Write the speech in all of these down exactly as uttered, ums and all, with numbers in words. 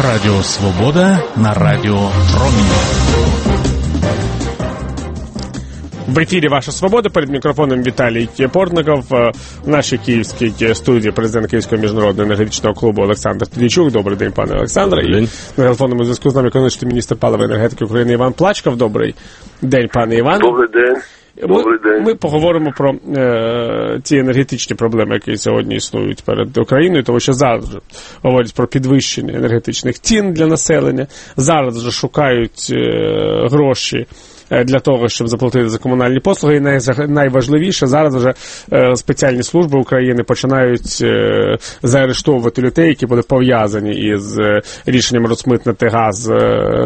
Радіо Свобода на Радіо Промінь. В ефірі «Ваша Свобода», перед мікрофоном Віталій Портников. В нашій київській студії президент Київського міжнародного енергетичного клубу Олександр Тодійчук. Добрий день, пане Олександре. І на телефонному зв'язку з нами економічний міністр палива і енергетики України Іван Плачков. Добрий день, пане Іване. Добрий день. Добрий ми, день. Ми поговоримо про е, ті енергетичні проблеми, які сьогодні існують перед Україною, тому що зараз говорять про підвищення енергетичних цін для населення. Зараз вже шукають е, гроші для того, щоб заплатити за комунальні послуги. І най, найважливіше, зараз вже е, спеціальні служби України починають е, заарештовувати людей, які були пов'язані із е, рішенням розмитнити газ е,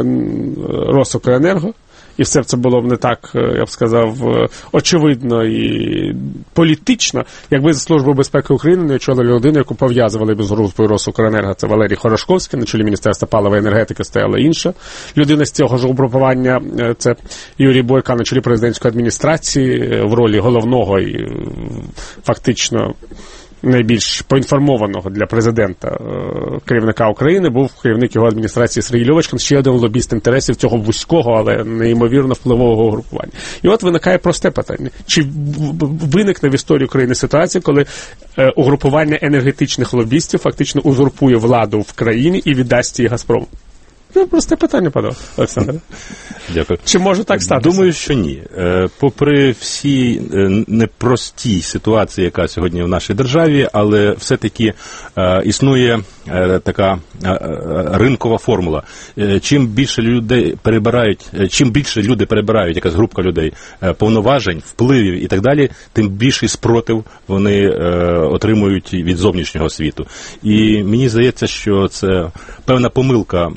Росукренерго. І все це було б не так, я б сказав, очевидно і політично, якби Службу безпеки України не очолила людину, яку пов'язували з групою Росукренерго. Це Валерій Хорошковський, на чолі Міністерства палива і енергетики стояла інша людина з цього ж угрупування. Це Юрій Бойко на чолі президентської адміністрації в ролі головного і фактично найбільш поінформованого для президента е, керівника України був керівник його адміністрації Сергій Льовочкін, ще один лобіст інтересів цього вузького, але неймовірно впливового угрупування. І от виникає просте питання. Чи виникне в історії України ситуація, коли е, угрупування енергетичних лобістів фактично узурпує владу в країні і віддасть її Газпрому? Ну, просте питання, пане Олександр. Дякую. Чи може так статися? Думаю, що ні. Попри всі непрості ситуації, яка сьогодні в нашій державі, але все-таки існує така ринкова формула. Чим більше людей перебирають, чим більше люди перебирають, якась група людей, повноважень, впливів і так далі, тим більший спротив вони отримують від зовнішнього світу. І мені здається, що це певна помилка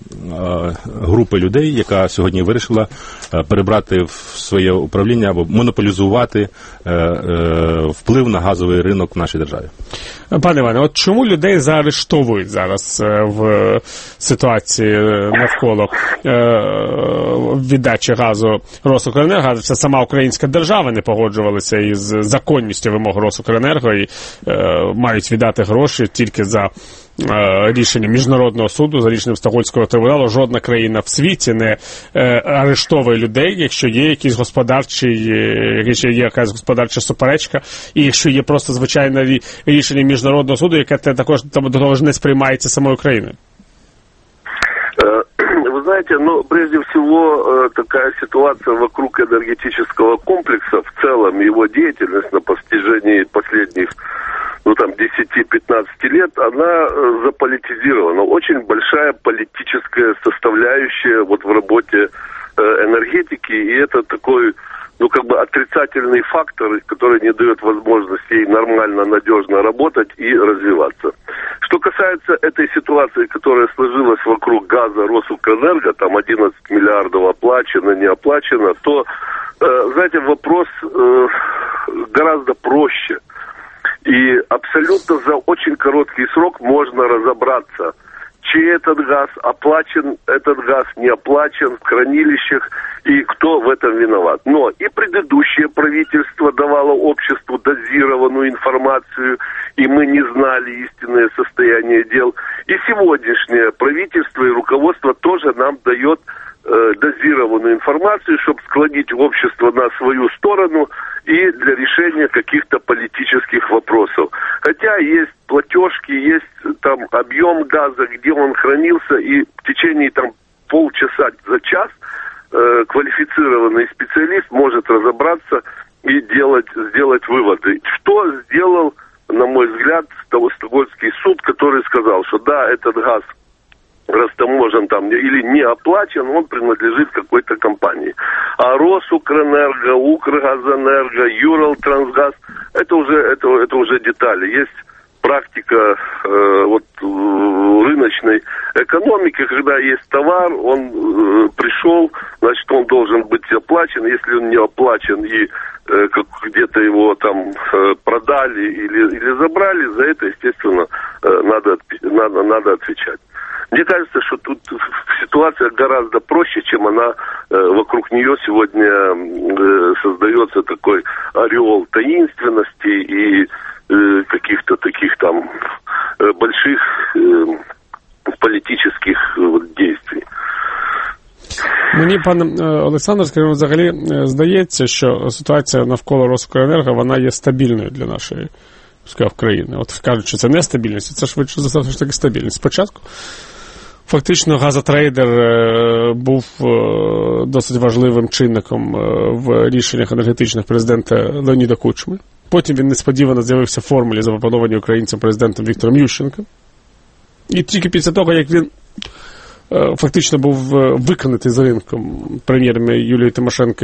групи людей, яка сьогодні вирішила перебрати в своє управління або монополізувати вплив на газовий ринок в нашій державі. Пане Іване, от чому людей заарештовують зараз в ситуації навколо віддачі газу Росукренерго? Це сама українська держава не погоджувалася із законністю вимог Росукренерго і мають віддати гроші тільки за рішенням Міжнародного суду, за рішенням Стокгольмського трибуналу. Жодна країна в світі не арештовує людей, якщо є якийсь господарчий, якщо є якась господарча суперечка, і якщо є просто звичайне рішення Міжнародного суду, яке також до того ж не сприймається самою країною. Вы знаете, ну, прежде всего, такая ситуация вокруг энергетического комплекса, в целом его деятельность на протяжении последних, ну, там, десяти-пятнадцати лет, она заполитизирована. Очень большая политическая составляющая вот в работе энергетики, и это такой, ну, как бы отрицательный фактор, который не дает возможности ей нормально, надежно работать и развиваться. Что касается этой ситуации, которая сложилась вокруг газа Росукренерго, там одиннадцать миллиардов оплачено, не оплачено, то, э, знаете, вопрос э, гораздо проще. И абсолютно за очень короткий срок можно разобраться, чей этот газ оплачен, этот газ не оплачен в хранилищах, и кто в этом виноват. Но и предыдущее правительство давало обществу дозированную информацию, и мы не знали истинное состояние дел. И сегодняшнее правительство и руководство тоже нам дает э, дозированную информацию, чтобы склонить общество на свою сторону и для решения каких-то политических вопросов. Хотя есть платежки, есть там объем газа, где он хранился, и в течение там полчаса за час э, квалифицированный специалист может разобраться и делать, сделать выводы. Что сделал, на мой взгляд, Стокгольмский суд, который сказал, что да, этот газ растаможен там или не оплачен, он принадлежит какой-то компании. А Росукренерго, Укргазэнерго, Юралтрансгаз, это уже, это, это уже детали. Есть практика э, вот, рыночной экономики, когда есть товар, он э, пришел, значит, он должен быть оплачен. Если он не оплачен и э, как где-то его там э, продали или, или забрали, за это, естественно, э, надо, надо, надо отвечать. Мне кажется, что тут ситуация гораздо проще, чем она э, вокруг нее сегодня э, создается такой ореол таинственности и э, каких-то таких там э, больших э, политических террористических вот, действий. Мені, пане Олександр, скажімо, взагалі здається, що ситуація навколо Росукренерго, вона є стабільною для нашої, сказав, країни. От кажуть, що це нестабільність, це швидше за все ж таки стабільність. Спочатку фактично газотрейдер був досить важливим чинником в рішеннях енергетичних президента Леоніда Кучми. Потім він несподівано з'явився в формулі, запропонованій українцям президентом Віктором Ющенком. І тільки після того, як він фактично був виконатий з ринком прем'єрами Юлією Тимошенко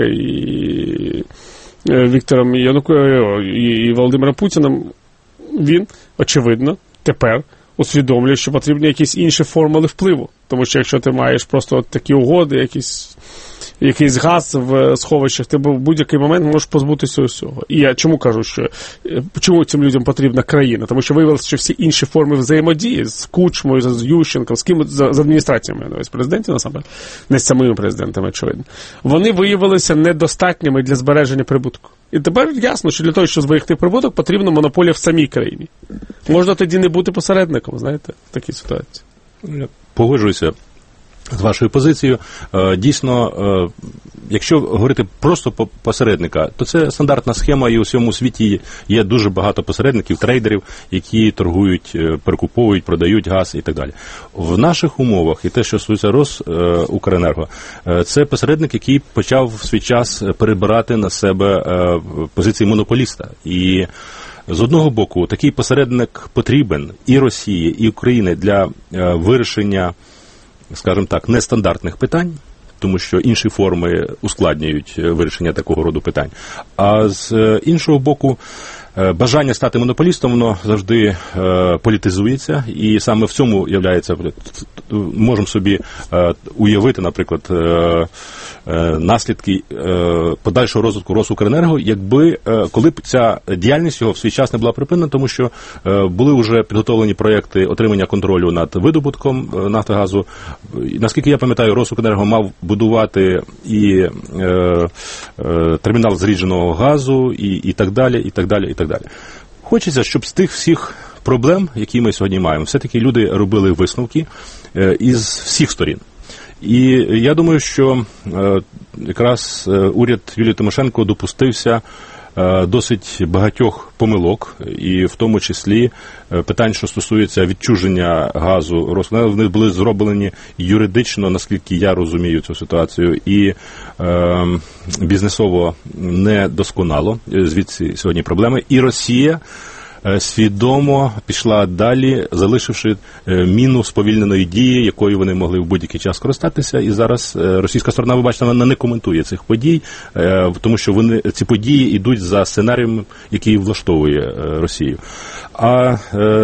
і Віктором Януковичем і Володимиром Путіним, він, очевидно, тепер усвідомлює, що потрібні якісь інші формули впливу. Тому що якщо ти маєш просто от такі угоди, якісь, якийсь газ в сховищах, ти в будь-який момент можеш позбутися усього. І я чому кажу, що чому цим людям потрібна країна? Тому що виявилося, що всі інші форми взаємодії з Кучмою, з Ющенком, з ким, з, з адміністраціями, з президентів, насамперед, не з самими президентами, очевидно, вони виявилися недостатніми для збереження прибутку. І тепер ясно, що для того, щоб зберегти прибуток, потрібна монополія в самій країні. Можна тоді не бути посередником, знаєте, в такій ситуації. Погоджуюся з вашою позицією. Дійсно, якщо говорити просто по посередника, то це стандартна схема, і у всьому світі є дуже багато посередників, трейдерів, які торгують, перекуповують, продають газ і так далі. В наших умовах, і те, що стосується Росукренерго, це посередник, який почав в свій час перебирати на себе позиції монополіста. І з одного боку, такий посередник потрібен і Росії, і Україні для вирішення, скажімо так, нестандартних питань, тому що інші форми ускладнюють вирішення такого роду питань. А з іншого боку, бажання стати монополістом, воно завжди е, політизується, і саме в цьому являється, можемо собі е, уявити, наприклад, е, е, наслідки е, подальшого розвитку Росукренерго, якби, е, коли б ця діяльність його в свій час не була припинена, тому що е, були вже підготовлені проєкти отримання контролю над видобутком е, нафтогазу. І, наскільки я пам'ятаю, Росукренерго мав будувати і е, е, термінал зрідженого газу, і, і так далі, і так далі, і так далі. Хочеться, щоб з тих всіх проблем, які ми сьогодні маємо, все-таки люди робили висновки е, із всіх сторін. І я думаю, що е, якраз е, уряд Юлії Тимошенко допустився е, досить багатьох помилок, і в тому числі е, питань, що стосується відчуження газу Росенерго, вони були зроблені юридично, наскільки я розумію цю ситуацію, і е, бізнесово недосконало, звідси сьогодні проблеми. І Росія свідомо пішла далі, залишивши міну сповільненої дії, якою вони могли в будь-який час скористатися. І зараз російська сторона, ви бачите, вона не коментує цих подій, тому що вони, ці події йдуть за сценарієм, який влаштовує Росію. А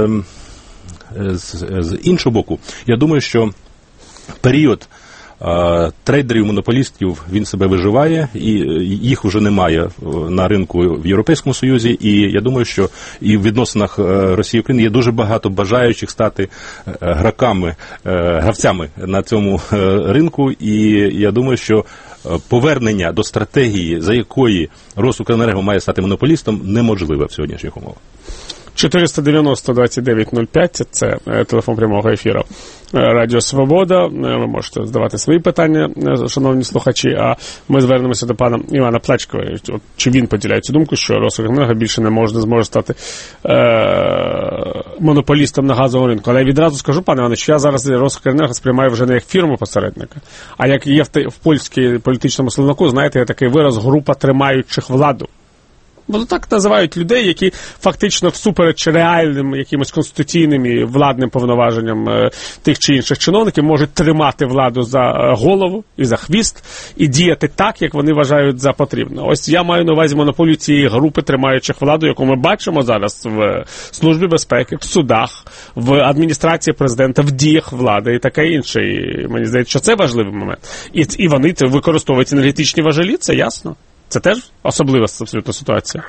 з, з іншого боку, я думаю, що період трейдерів, монополістів, він себе виживає, і їх вже немає на ринку в Європейському Союзі, і я думаю, що і в відносинах Росії і України є дуже багато бажаючих стати гравцями, гравцями на цьому ринку, і я думаю, що повернення до стратегії, за якої Росукренерго має стати монополістом, неможливе в сьогоднішніх умовах. чотириста дев'яносто двадцять дев'ять нуль п'ять – це телефон прямого ефіру Радіо Свобода. Ви можете задавати свої питання, шановні слухачі, а ми звернемося до пана Івана Плечкова. Чи він поділяє цю думку, що Росукренерго більше не може, зможе стати е- монополістом на газовому ринку. Але я відразу скажу, пане Іване, що я зараз Росукренерго сприймаю вже не як фірму-посередника, а як є в, в польській політичному словнику, знаєте, є такий вираз «група тримаючих владу». Бо так називають людей, які фактично всупереч реальним якимось конституційним і владним повноваженням е, тих чи інших чиновників можуть тримати владу за е, голову і за хвіст і діяти так, як вони вважають за потрібно. Ось я маю на увазі монополію цієї групи тримаючих владу, яку ми бачимо зараз в Службі безпеки, в судах, в адміністрації президента, в діях влади і таке інше. І мені здається, що це важливий момент. І, і вони це використовують енергетичні важелі, це ясно. Це теж особлива абсолютно ситуація?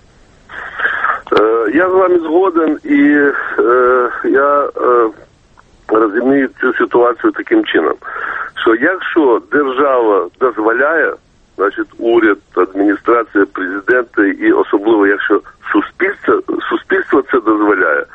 Я з вами згоден, і е, я е, розумію цю ситуацію таким чином, що якщо держава дозволяє, значить уряд, адміністрація, президента і особливо якщо суспільство, суспільство це дозволяє,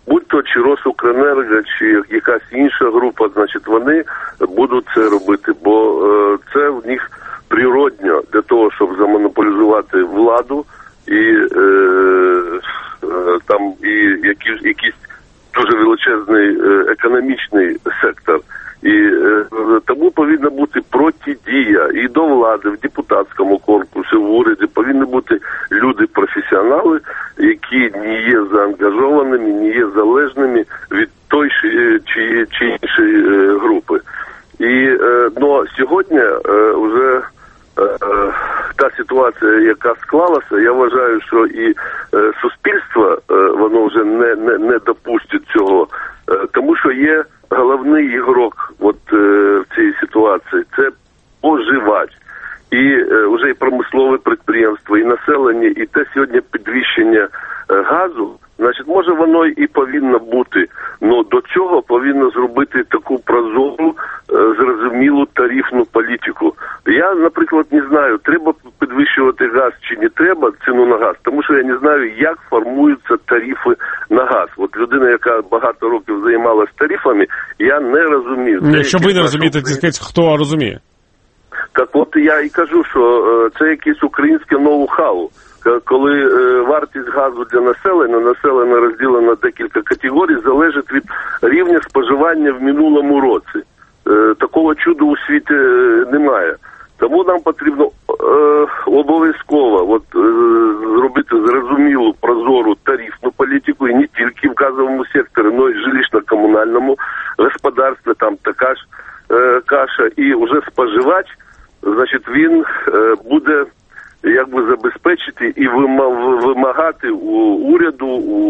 будь то чи Росукренерго, чи якась інша група, значить вони будуть це робити, бо е, це в них природньо для того, щоб замонополізувати владу і е, е, там і якісь, якийсь дуже величезний е, економічний сектор. І е, тому повинна бути протидія і до влади, в депутатському корпусі, в уряді повинні бути люди-професіонали, які не є заангажованими, не є залежними від тої чи, чи іншої е, групи. І е, но сьогодні е, вже е, та ситуація, яка склалася, я вважаю, що і е, суспільство, е, воно вже не, не, не допустить цього, е, тому що є головний ігрок от, е, в цій ситуації – це споживач. І е, вже і промислове підприємство, і населення, і те сьогодні підвищення е, газу, значить, може воно і повинно бути, але до цього повинно зробити таку прозору, е, зрозумілу тарифну політику. Я, наприклад, не знаю, треба підвищувати газ чи не треба, ціну на газ, тому що я не знаю, як формуються тарифи на газ. От людина, яка багато років займалася тарифами, я не розумію. Якщо ви не розумієте, то скажіть, хто розуміє? Так от я і кажу, що е, це якесь українське ноу-хау. Коли е, вартість газу для населення, населення розділено на декілька категорій, залежить від рівня споживання в минулому році. Е, такого чуду у світі е, немає. Тому нам потрібно е, обов'язково от, е, зробити зрозумілу, прозору тарифну політику, і не тільки в газовому секторі, але й в жилищно-комунальному господарстві, там така ж е, каша. І вже споживач, значить, він е, буде якби забезпечити і вимагати у уряду,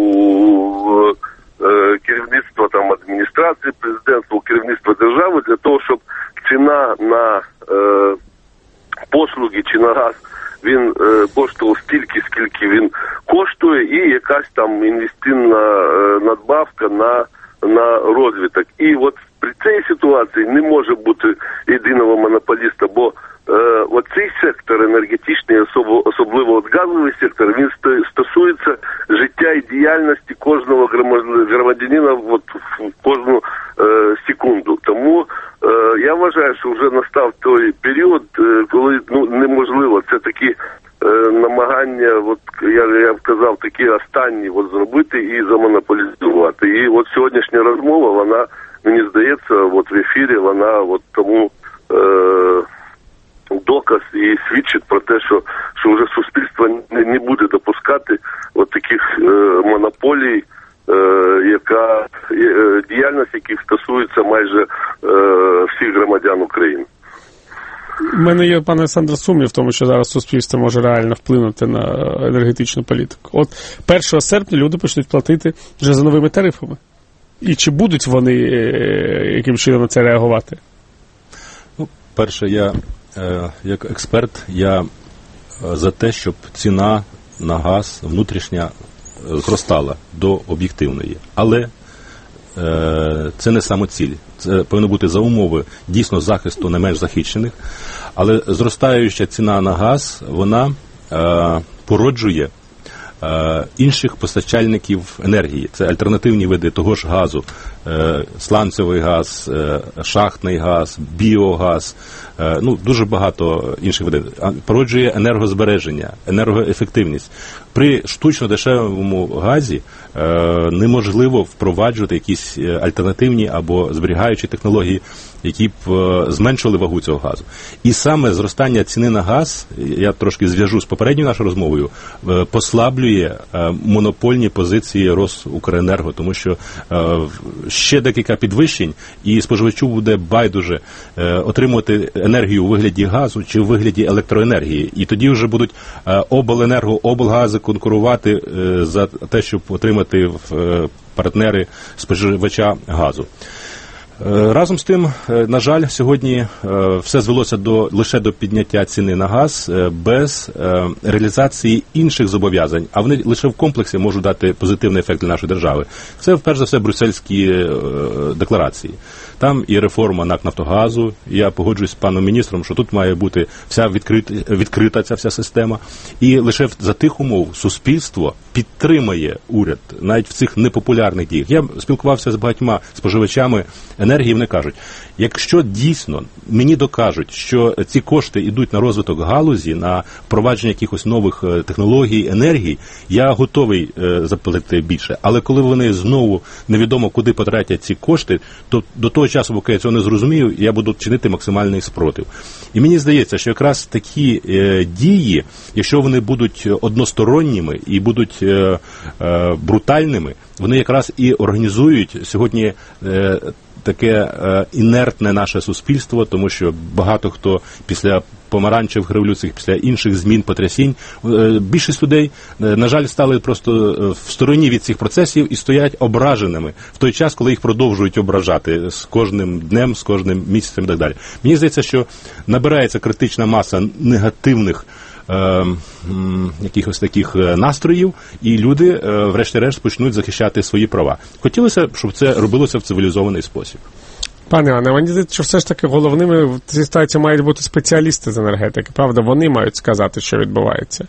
у е, керівництва там адміністрації, президентства, у керівництва держави для того, щоб ціна на е, послуги чи на газ він е, коштував стільки, скільки він коштує, і якась там інвестиційна е, надбавка на, на розвиток. І от при цій ситуації не може бути єдиного монополіста, бо е, оцей сектор енергетичний, особливо, особливо от газовий сектор, він стосується життя і діяльності кожного громадянина от, в кожну е, секунду. Тому е, я вважаю, що вже настав той період, е, коли ну, неможливо, це такі е, намагання, от, я, я б казав, такі останні от, зробити і замонополізувати. І от сьогоднішня розмова, вона, мені здається, от в ефірі, вона от тому е, доказ і свідчить про те, що, що вже суспільство не, не буде допускати от таких е, монополій, е, яка, е, діяльність яких стосується майже е, всіх громадян України. У мене є, пане Олександре, сумнів в тому, що зараз суспільство може реально вплинути на енергетичну політику. От першого серпня люди почнуть платити вже за новими тарифами. І чи будуть вони яким чином на це реагувати? Ну, перше, я е, як експерт, я за те, щоб ціна на газ внутрішня зростала до об'єктивної. Але е, це не самоціль. Це повинно бути за умови дійсно захисту не менш захищених. Але зростаюча ціна на газ, вона е, породжує інших постачальників енергії. Це альтернативні види того ж газу, сланцевий газ, шахтний газ, біогаз, ну, дуже багато інших видів. Породжує енергозбереження, енергоефективність. При штучно дешевому газі неможливо впроваджувати якісь альтернативні або зберігаючі технології, які б зменшили вагу цього газу. І саме зростання ціни на газ, я трошки зв'яжу з попередньою нашою розмовою, послаблює монопольні позиції Росукренерго, тому що ще декілька підвищень, і споживачу буде байдуже отримувати енергію у вигляді газу чи у вигляді електроенергії. І тоді вже будуть обленерго, облгази конкурувати за те, щоб отримати партнери споживача газу. Разом з тим, на жаль, сьогодні все звелося до, лише до підняття ціни на газ без реалізації інших зобов'язань, а вони лише в комплексі можуть дати позитивний ефект для нашої держави. Це, перш за все, брюссельські декларації. Там і реформа НАК «Нафтогазу», я погоджуюсь з паном міністром, що тут має бути вся відкрита, відкрита ця вся система. І лише за тих умов суспільство підтримає уряд навіть в цих непопулярних діях. Я спілкувався з багатьма споживачами енергії, вони кажуть, якщо дійсно мені докажуть, що ці кошти йдуть на розвиток галузі, на впровадження якихось нових технологій, енергії, я готовий заплатити більше. Але коли вони знову невідомо куди потратять ці кошти, то до того часу, поки я цього не зрозумію, я буду чинити максимальний спротив. І мені здається, що якраз такі е, дії, якщо вони будуть односторонніми і будуть е, е, брутальними, вони якраз і організують сьогодні е, таке е, інертне наше суспільство, тому що багато хто після помаранчевих революцій, після інших змін, потрясінь, е, більшість людей, е, на жаль, стали просто в стороні від цих процесів і стоять ображеними в той час, коли їх продовжують ображати з кожним днем, з кожним місяцем і так далі. Мені здається, що набирається критична маса негативних Е, якихось таких настроїв, і люди, е, врешті-решт, почнуть захищати свої права. Хотілося б, щоб це робилося в цивілізований спосіб. Пане Іване, мені здається, що все ж таки головними в цій ситуації мають бути спеціалісти з енергетики, правда? Вони мають сказати, що відбувається.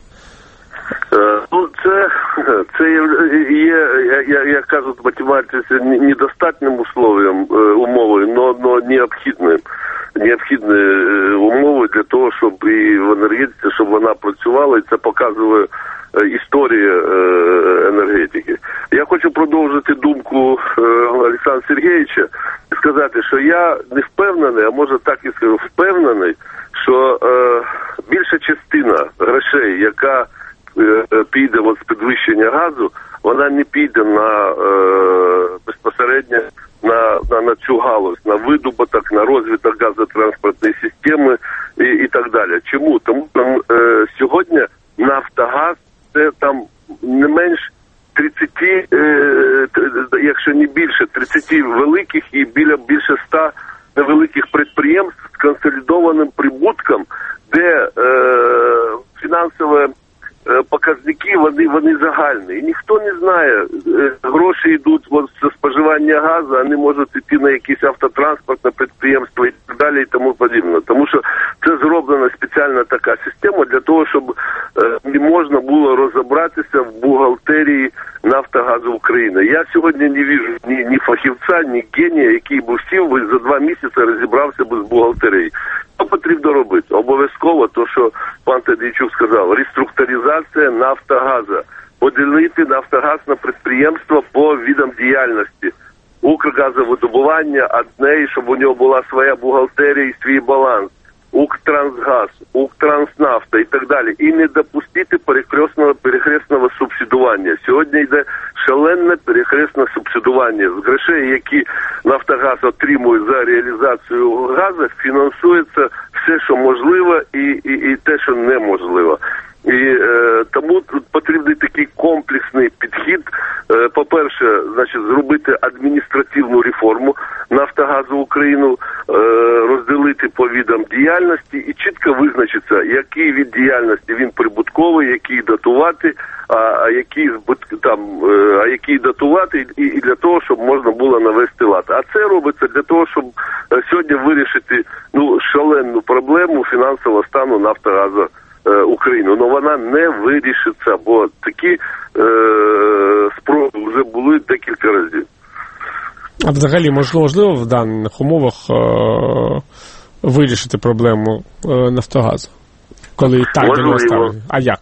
Е, ну, це, це є, як я кажу, в математиці недостатнім условием, умовою, но необхідним. Необхідні умови для того, щоб і в енергетиці, щоб вона працювала, і це показує історія енергетики. Я хочу продовжити думку Олександра Сергійовича і сказати, що я не впевнений, а може так і скажу, впевнений, що більша частина грошей, яка піде от з підвищення газу, вона не піде на безпосередньо На, на, на цю галузь, на видобуток, на розвиток газотранспортної системи і, і так далі. Чому? Тому що е, сьогодні Нафтогаз це там не менш тридцять, е, якщо не більше, тридцять великих і біля більше ста невеликих підприємств з консолідованим прибутком, де е, фінансове показники, вони, вони загальні. І ніхто не знає, гроші йдуть от, з споживання газу, вони можуть йти на якісь автотранспортне підприємство і так далі, і тому подібне. Тому що це зроблена спеціальна така система для того, щоб е, не можна було розібратися в бухгалтерії Нафтогазу України. Я сьогодні не бачу ні, ні фахівця, ні генія, який би сів би за два місяці розібрався би з бухгалтерією. Що потрібно робити? Обов'язково, то, що пан Тадійчук сказав, реструктуризація Нафтогазу. Поділити Нафтогаз на підприємства по видам діяльності. Укргазовидобування одне, щоб у нього була своя бухгалтерія і свій баланс. Укртрансгаз, Укртранснафта і так далі. І не допустити перехресного, перехресного субсидування. Сьогодні йде шалене перехресне субсидування. З грошей, які Нафтогаз отримує за реалізацію газу, фінансується все, що можливо, і, і, і те, що неможливо. І е, тому тут потрібний такий комплексний підхід. Е, по-перше, значить, зробити адміністративну реформу Нафтогазу Україну, е, розділити по видам діяльності і чітко визначитися, який від діяльності він прибутковий, який датувати, а, а який там, е, а який датувати, і, і для того, щоб можна було навести лад. А це робиться для того, щоб сьогодні вирішити ну шалену проблему фінансового стану Нафтогазу Україну, але вона не вирішиться, бо такі е, спроби вже були декілька разів. А взагалі, можливо, в даних умовах е, вирішити проблему е, Нафтогазу? Коли і так до нього ставлять. А як?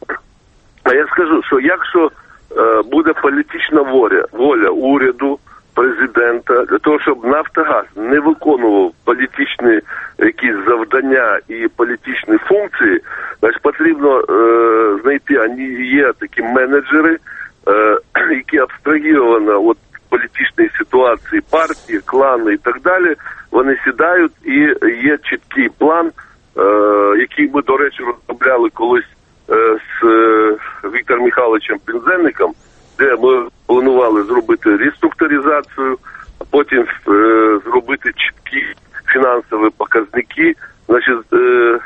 А я скажу, що якщо е, буде політична воля, воля уряду, президента, для того, щоб Нафтогаз не виконував політичні якісь завдання і політичні функції, значить потрібно е, знайти, вони є такі менеджери, е, які абстрагіровані від політичної ситуації, партії, клани і так далі, вони сідають і є чіткий план, е, який ми, до речі, розробляли колись е, з е, Віктором Михайловичем Пінзенником, де ми планували зробити реструктуризацію, а потім е, зробити чіткі фінансові показники, значить, е,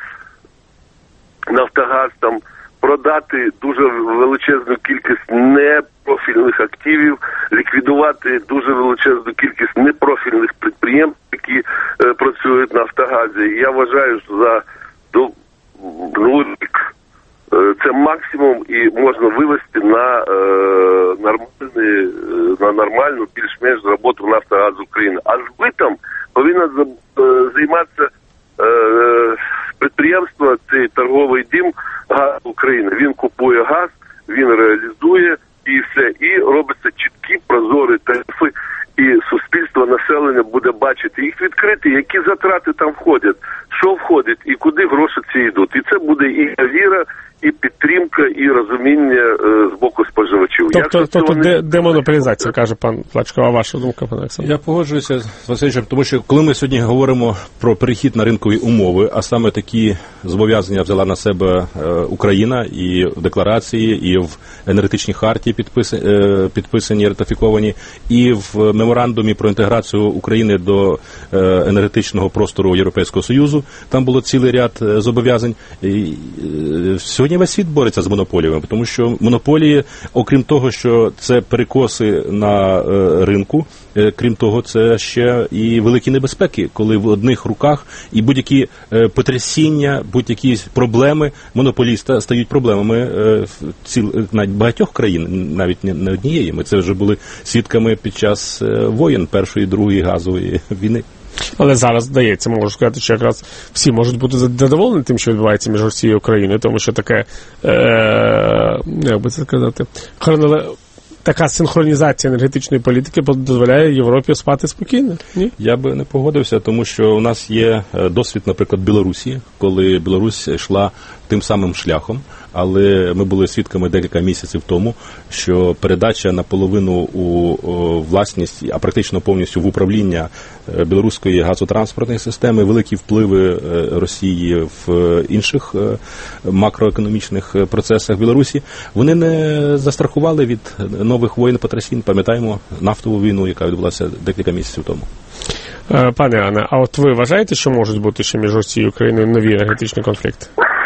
Нафтогаз там продати дуже величезну кількість непрофільних активів, ліквідувати дуже величезну кількість непрофільних підприємств, які е, працюють в Нафтогазі. І я вважаю, що за ну, рік це максимум і можна вивести на е, нормальний, на нормальну, більш-менш роботу Нафтогаз України. А збитом повинно займатися е, підприємство, цей торговий дім «Газ України». Він купує газ, він реалізує і все. І робиться чіткі, прозорі тарифи, і суспільство, населення буде бачити їх відкрити, які затрати там входять, що входить і куди гроші ці йдуть. І це буде і довіра, і підтримка, і розуміння е, з боку споживачів. Тобто, тобто вони... де, демонополізація, каже пан Плачков, а ваша думка, пане Олександр? Я погоджуюся з Васильовичем, тому що коли ми сьогодні говоримо про перехід на ринкові умови, а саме такі зобов'язання взяла на себе е, Україна і в декларації, і в енергетичній хартії підпис... е, підписані, ратифіковані, і в меморандумі про інтеграцію України до е, енергетичного простору Європейського Союзу, там було цілий ряд е, зобов'язань. І, е, сьогодні весь світ бореться з монополіями, тому що монополії, окрім того, що це перекоси на е, ринку, е, крім того, це ще і великі небезпеки, коли в одних руках і будь-які е, потрясіння, будь-які проблеми монополіста стають проблемами е, ціл, навіть багатьох країн, навіть не, не однієї. Ми це вже були свідками під час е, воєн Першої, Другої газової війни. Але зараз, здається, можу сказати, що якраз всі можуть бути задоволені тим, що відбувається між Росією і Україною, тому що таке, е, як би це сказати, хроноле... така синхронізація енергетичної політики дозволяє Європі спати спокійно. Ні? Я би не погодився, тому що у нас є досвід, наприклад, Білорусі, коли Білорусь йшла тим самим шляхом, але ми були свідками декілька місяців тому, що передача наполовину у власність, а практично повністю в управління білоруської газотранспортної системи, великі впливи Росії в інших макроекономічних процесах Білорусі, вони не застрахували від нових воєн потрясінь. Пам'ятаємо нафтову війну, яка відбулася декілька місяців тому. Пане Анне, а от ви вважаєте, що можуть бути ще між Росією і Україною нові енергетичні конфлікти?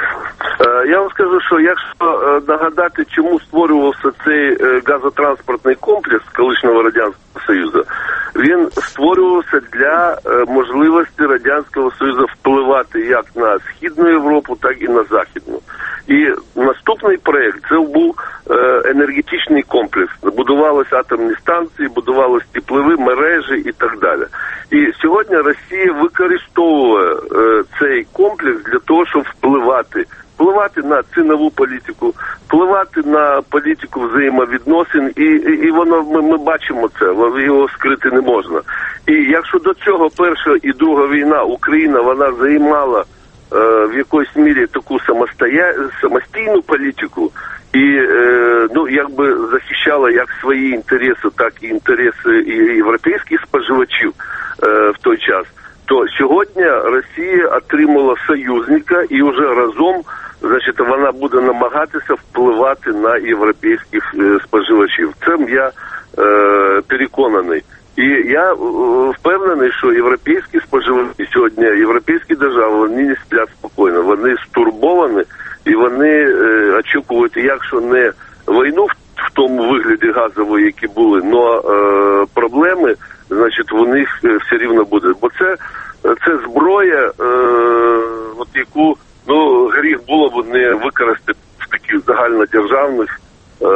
Я вам скажу, що якщо нагадати, чому створювався цей газотранспортний комплекс колишнього Радянського Союзу, він створювався для можливості Радянського Союзу впливати як на Східну Європу, так і на Західну. І наступний проєкт – це був енергетичний комплекс. Будувалися атомні станції, будувалися теплові мережі і так далі. І сьогодні Росія використовує цей комплекс для того, щоб впливати впливати на цінову політику, впливати на політику взаємовідносин, і, і, і воно, ми, ми бачимо це, його скрити не можна. І якщо до цього Перша і Друга війна Україна, вона займала е, в якоїсь мірі таку самостоя... самостійну політику, і е, ну, якби захищала як свої інтереси, так і інтереси і європейських споживачів е, в той час, то сьогодні Росія отримала союзника і вже разом, значить, вона буде намагатися впливати на європейських е, споживачів. Цим я е, переконаний. І я е, впевнений, що європейські споживачі сьогодні, європейські держави, вони не сплять спокійно, вони стурбовані і вони е, очікують, якщо не війну в, в тому вигляді газової, які були, але е, проблеми, значить, у них все рівно буде. Бо це, це зброя, е, от яку, ну, гріх було б не використати в таких загальнодержавних, е,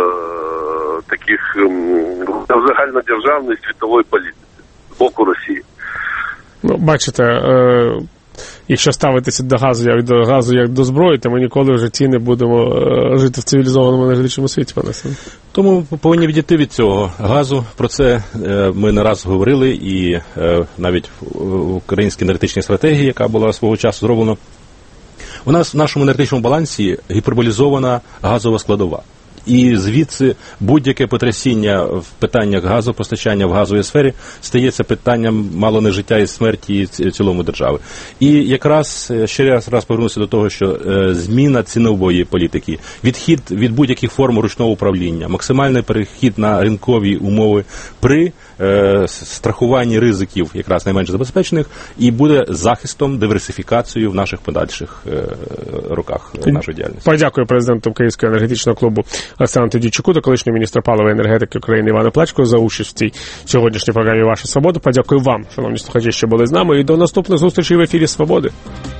таких, в загальнодержавній світової політиці з боку Росії. Ну, бачите, е, якщо ставитися до газу, як до газу як до зброї, то ми ніколи в житті не будемо е, жити в цивілізованому енергетичному світі, пане Сен. Тому повинні відійти від цього газу. Про це е, ми не раз говорили, і е, навіть в українській енергетичній стратегії, яка була свого часу зроблена, у нас в нашому енергетичному балансі гіперболізована газова складова. І звідси будь-яке потрясіння в питаннях газопостачання в газовій сфері стається питанням мало не життя і смерті цілому держави. І якраз ще раз, раз повернуся до того, що е, зміна цінової політики, відхід від будь-яких форм ручного управління, максимальний перехід на ринкові умови при е, страхуванні ризиків якраз найменш забезпечених і буде захистом, диверсифікацією в наших подальших е, роках нашої діяльності. Подякую президенту Київського енергетичного клубу Олександру Тодійчуку та колишньому міністру палива і енергетики України Івану Плачкову за участь в цій сьогоднішній програмі «Ваша свобода». Подякую вам, шановні слухачі, що були з нами, і до наступних зустрічей в ефірі «Свободи».